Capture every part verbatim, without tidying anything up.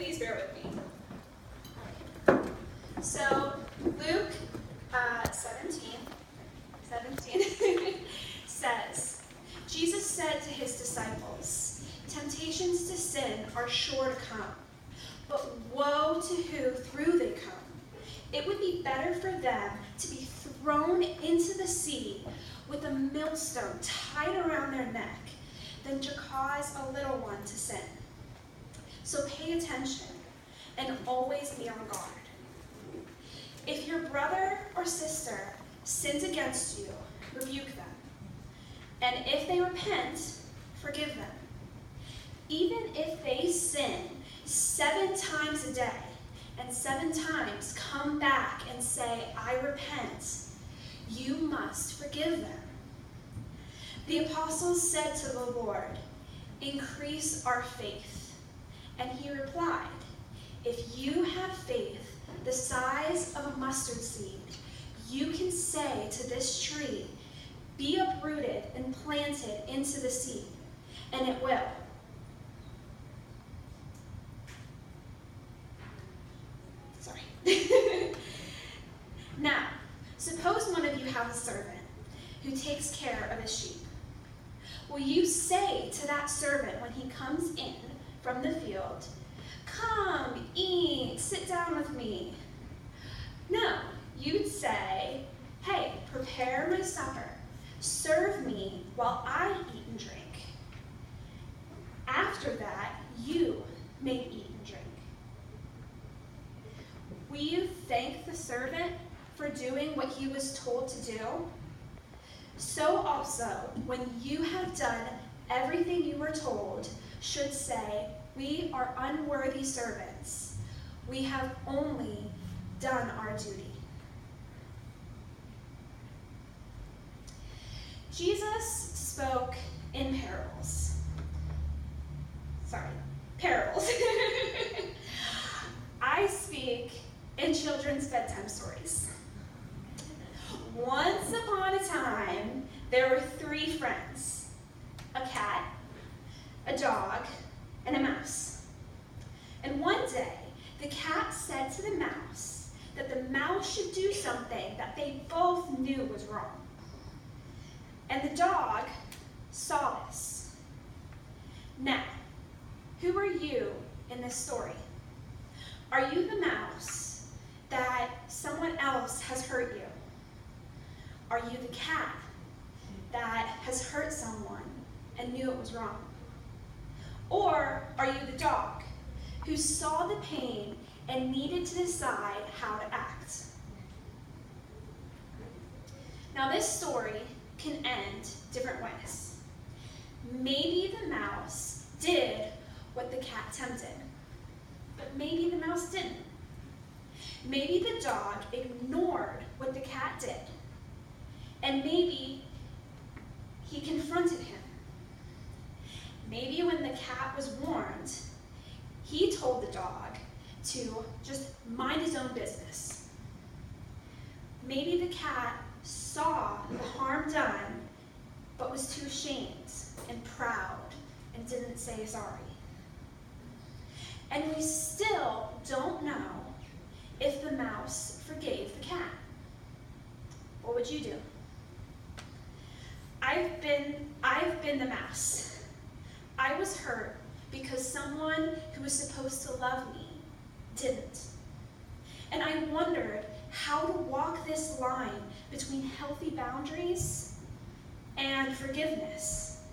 please bear with me. So, Luke uh, seventeen, seventeen says, Jesus said to his disciples, temptations to sin are sure to come, but woe to who through they come. It would be better for them to be thrown into the sea with a millstone tied around their neck than to cause a little one to sin. So pay attention and always be on guard. If your brother or sister sins against you, rebuke them. And if they repent, forgive them. Even if they sin seven times a day, and seven times come back and say, I repent, you must forgive them. The apostles said to the Lord, increase our faith. And he replied, if you have faith the size of a mustard seed, you can say to this tree, be uprooted and planted into the sea, and it will. Now, suppose one of you has a servant who takes care of his sheep. Will you say to that servant when he comes in from the field, come, eat, sit down with me? No, you'd say, hey, prepare my supper, serve me while I eat and drink. After that, you may eat and drink. Will you thank the servant for doing what he was told to do? So also, when you have done everything you were told, should say, we are unworthy servants. We have only done our duty. Jesus spoke in parables. Sorry, parables. I speak in children's bedtime stories. Once upon a time, there were three friends, a cat, a dog, and a mouse. And one day, the cat said to the mouse that the mouse should do something that they both knew was wrong. And the dog saw this. Now, who are you in this story? Are you the mouse that someone else has hurt you? Are you the cat that has hurt someone and knew it was wrong? Or are you the dog who saw the pain and needed to decide how to act? Now this story can end different ways. Maybe the mouse did what the cat tempted, but maybe the mouse didn't. Maybe the dog ignored what the cat did, and maybe he confronted him. Maybe when the cat was warned, he told the dog to just mind his own business. Maybe the cat saw the harm done, but was too ashamed and proud and didn't say sorry. And we still don't know if the mouse forgave the cat. What would you do? I've been, I've been the mouse. I was hurt because someone who was supposed to love me didn't. And I wondered how to walk this line between healthy boundaries and forgiveness.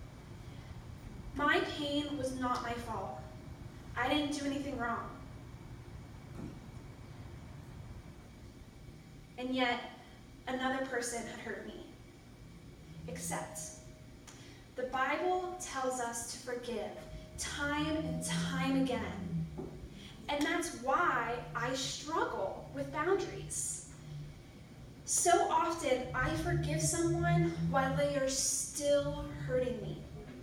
My pain was not my fault. I didn't do anything wrong. And yet, another person had hurt me. Except, the Bible tells us to forgive time and time again. And that's why I struggle with boundaries. So often, I forgive someone while they are still hurting me.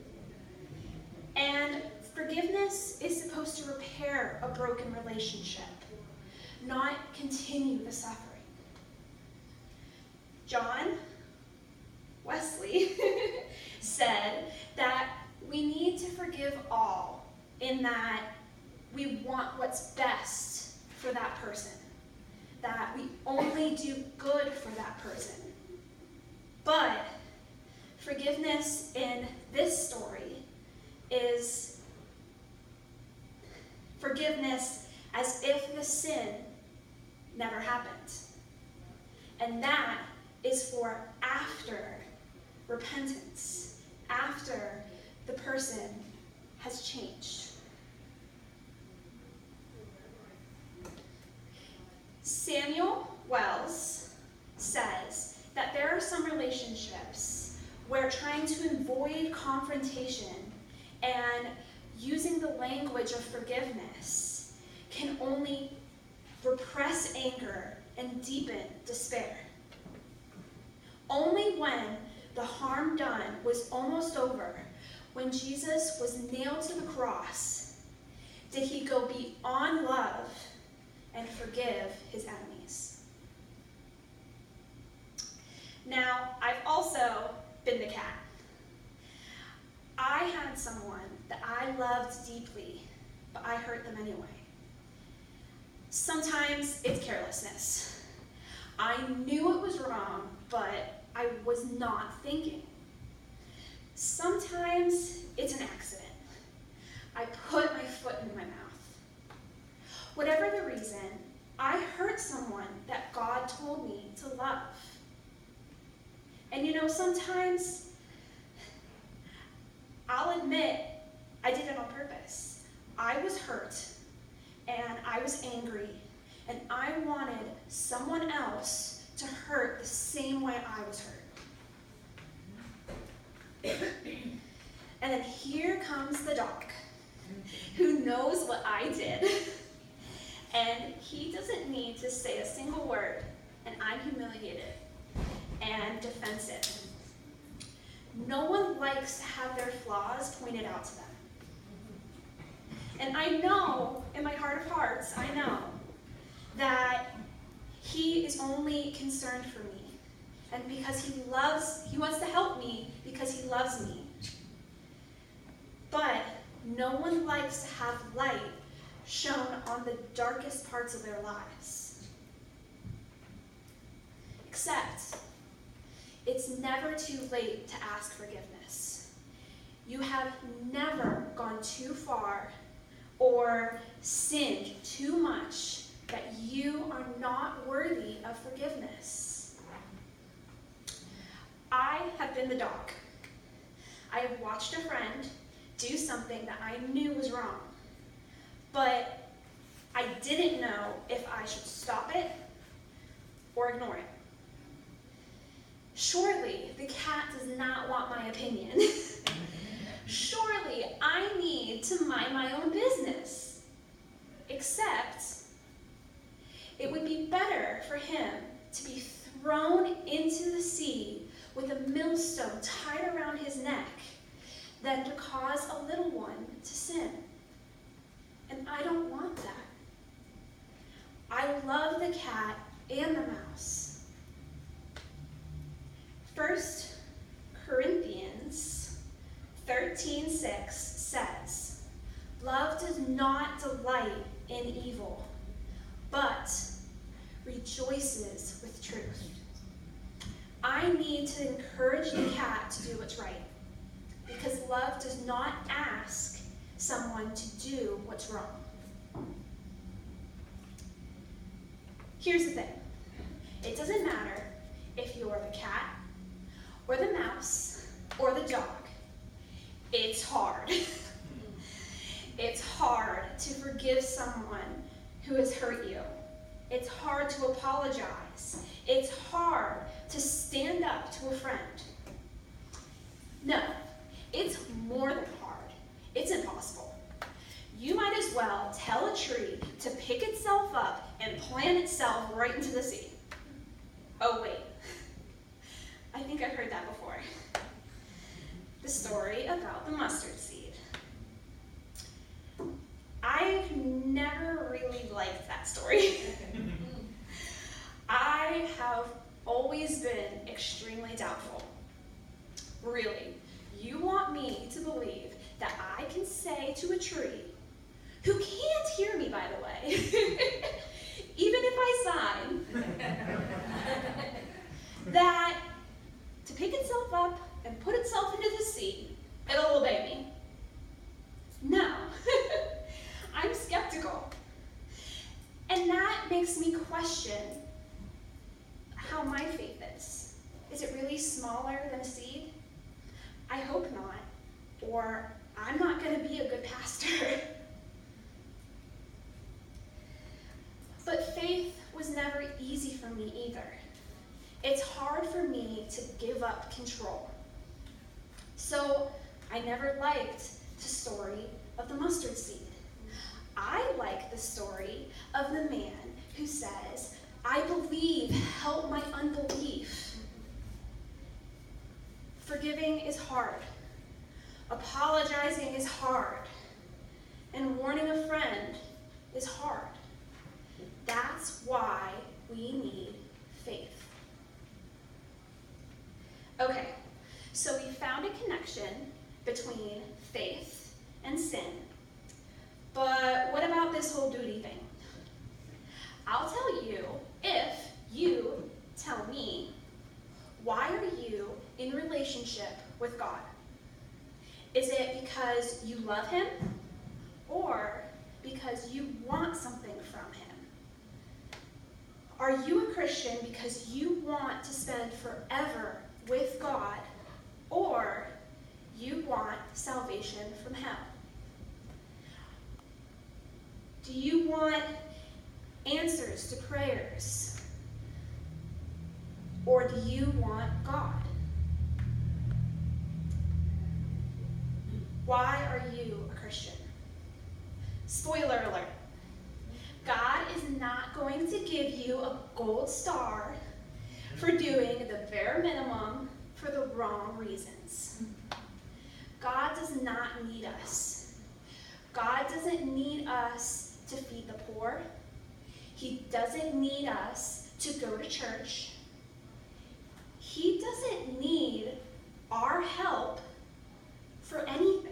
And forgiveness is supposed to repair a broken relationship, not continue the suffering. John Wesley said that we need to forgive all, in that we want what's best for that person, that we only do good for that person. But forgiveness in this story is forgiveness as if the sin never happened. And that is for after repentance, after the person has changed. Samuel Wells says that there are some relationships where trying to avoid confrontation and using the language of forgiveness can only repress anger and deepen despair. Only when the harm done was almost over, when Jesus was nailed to the cross, did he go beyond love and forgive his enemies. Now, I've also been the cat. I had someone that I loved deeply, but I hurt them anyway. Sometimes it's carelessness. I knew it was wrong, but I was not thinking. Sometimes it's an accident. I put my foot in my mouth. Whatever the reason, I hurt someone that God told me to love. And you know, sometimes I'll admit I did it on purpose. I was hurt, and I was angry, and I wanted someone else to hurt the same way I was hurt. And then here comes the doc, who knows what I did. And he doesn't need to say a single word, and I'm humiliated and defensive. No one likes to have their flaws pointed out to them. And I know, in my heart of hearts, I know that he is only concerned for me. And because he loves, he wants to help me because he loves me. But no one likes to have light shown on the darkest parts of their lives. Except, it's never too late to ask forgiveness. You have never gone too far or sinned too much that you are not worthy of forgiveness. I have been the doc. I have watched a friend do something that I knew was wrong, but I didn't know if I should stop it or ignore it. Surely the cat does not want my opinion. Surely I need to mind my own business. Except, it would be better for him to be thrown into the sea with a millstone tied around his neck than to cause a little one to sin. And I don't want that. I love the cat and the mouse. First Corinthians thirteen six says, "Love does not delight in evil, but rejoices with truth." I need to encourage the cat to do what's right, because love does not ask someone to do what's wrong. Here's the thing. It doesn't matter if you're the cat, or the mouse, or the dog. It's hard. It's hard to forgive someone who has hurt you. It's hard to apologize. It's hard to stand up to a friend. No, it's more than hard. It's impossible. You might as well tell a tree to pick itself up and plant itself right into the sea. Oh, wait. I think I've heard that before. The story about the mustard seed. I've never really liked that story. I have always been extremely doubtful. Really, you want me to believe that I can say to a tree, who can't by the way. Even if I sign that to pick itself up and put itself into the sea, it'll obey me. No. I'm skeptical. And that makes me question how my faith is. Is it really smaller than a seed? I hope not, or I'm not going to be a good pastor. But faith was never easy for me either. It's hard for me to give up control. So I never liked the story of the mustard seed. I like the story of the man who says, I believe, help my unbelief. Forgiving is hard. Apologizing is hard. And warning a friend is hard. That's why we need faith. Okay, so we found a connection between faith and sin. But what about this whole duty thing? I'll tell you if you tell me, why are you in relationship with God? Is it because you love him or because you want something from him? Are you a Christian because you want to spend forever with God, or you want salvation from hell? Do you want answers to prayers, or do you want God? Why are you a Christian? Spoiler alert. God is not going to give you a gold star for doing the bare minimum for the wrong reasons. God does not need us. God doesn't need us to feed the poor. He doesn't need us to go to church. He doesn't need our help for anything.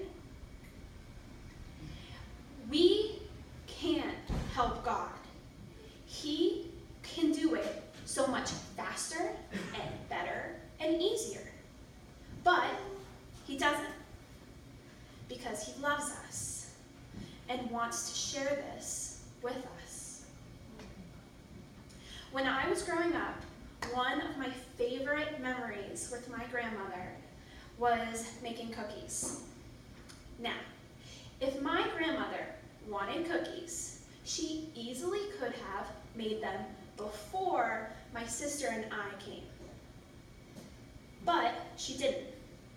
We can't help God. He can do it so much faster and better and easier. But he doesn't, because he loves us and wants to share this with us. When I was growing up, one of my favorite memories with my grandmother was making cookies. Now, if my grandmother wanted cookies, she easily could have made them before my sister and I came. But she didn't.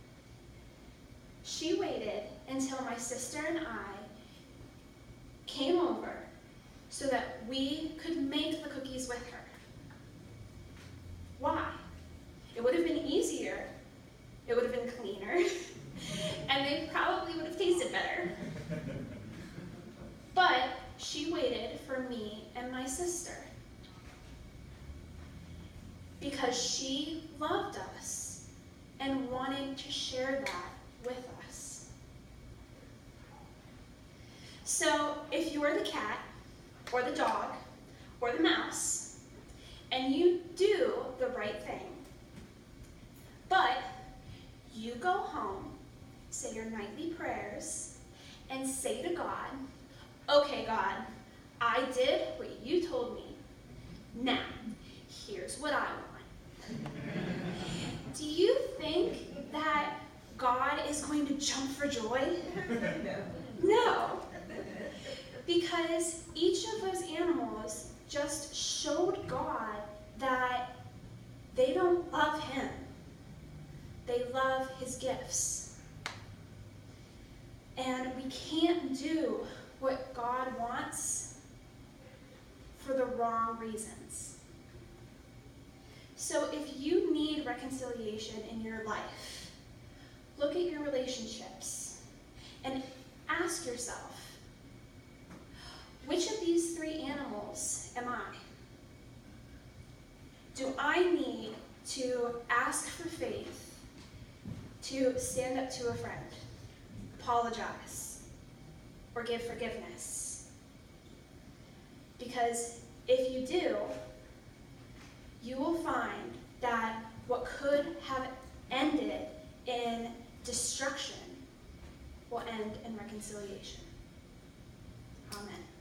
She waited until my sister and I came over so that we could make the cookies with her. Why? It would have been easier, it would have been cleaner, and they probably would have tasted better. But she waited for me and my sister because she loved us and wanted to share that with us. So if you are the cat or the dog or the mouse and you do the right thing, but you go home, say your nightly prayers, and say to God, okay, God, I did what you told me. Now, here's what I want. Do you think that God is going to jump for joy? No. Because each of those animals just showed God that they don't love him. They love his gifts. And we can't do what God wants for the wrong reasons. So if you need reconciliation in your life, look at your relationships and ask yourself, which of these three animals am I? Do I need to ask for faith, to stand up to a friend, apologize, or give forgiveness? Because if you do, you will find that what could have ended in destruction will end in reconciliation. Amen.